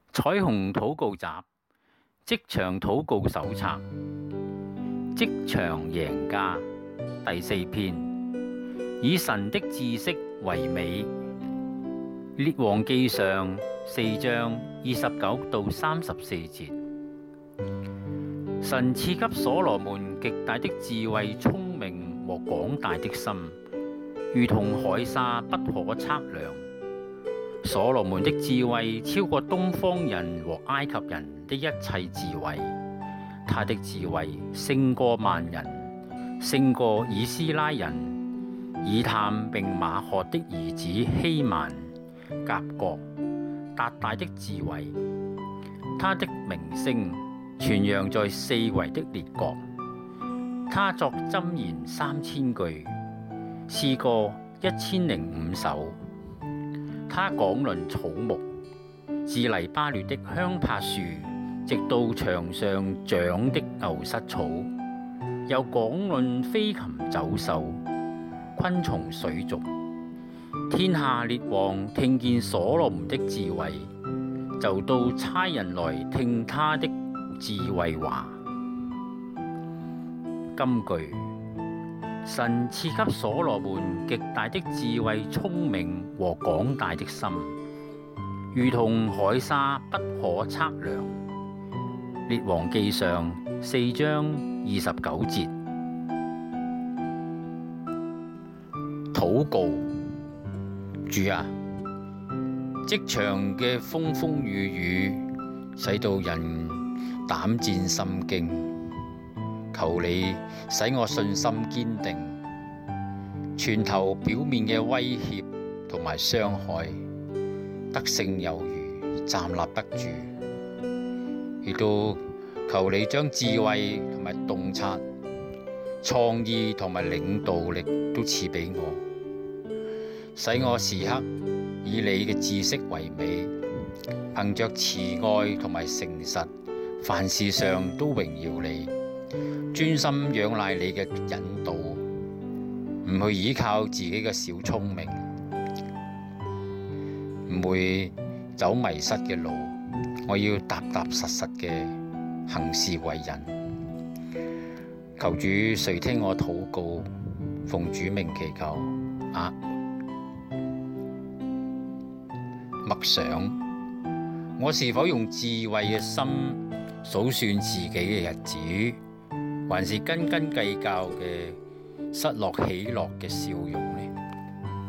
彩虹禱告集職場禱告手冊職場贏家第4篇，以神的知識為美。列王記上4章29到34節。神賜給所羅門極大的智慧、聰明和廣大的心，如同海沙不可測量。所羅門的智慧超過東方人和埃及人的一切智慧，他的智慧勝過萬人，勝過以斯拉人、以探並馬可的兒子希曼、甲各、達大的智慧。他的名聲傳揚在四圍的列國。他作箴言3000句，詩歌1005首。他講論草木，自黎巴嫩的香柏樹，直到牆上長的牛膝草，又講論飛禽走獸、昆蟲水族。天下列王聽見所羅門的智慧，就都差人來聽他的智慧話。金句：神賜給所羅門極大的智慧、聰明和廣大的心，如同海沙不可測量。列王記上4章29節。禱告：主啊，職場嘅風風雨雨使到人膽戰心驚，求你使我信心堅定，拳頭表面嘅威脅同埋傷害得勝有餘，站立得住。亦都求你將智慧同埋洞察、創意同埋領導力都賜俾我，使我時刻以你嘅知識為美，憑着慈愛同埋誠實，凡事上都榮耀你，專心仰賴你嘅引導，唔去依靠自己嘅小聰明，唔會走迷失嘅路。我要踏踏實實嘅行事為人。求主垂聽我禱告，奉主名祈求。默想：我是否用智慧嘅心數算自己嘅日子，還是斤斤計較嘅失落喜樂嘅笑容呢？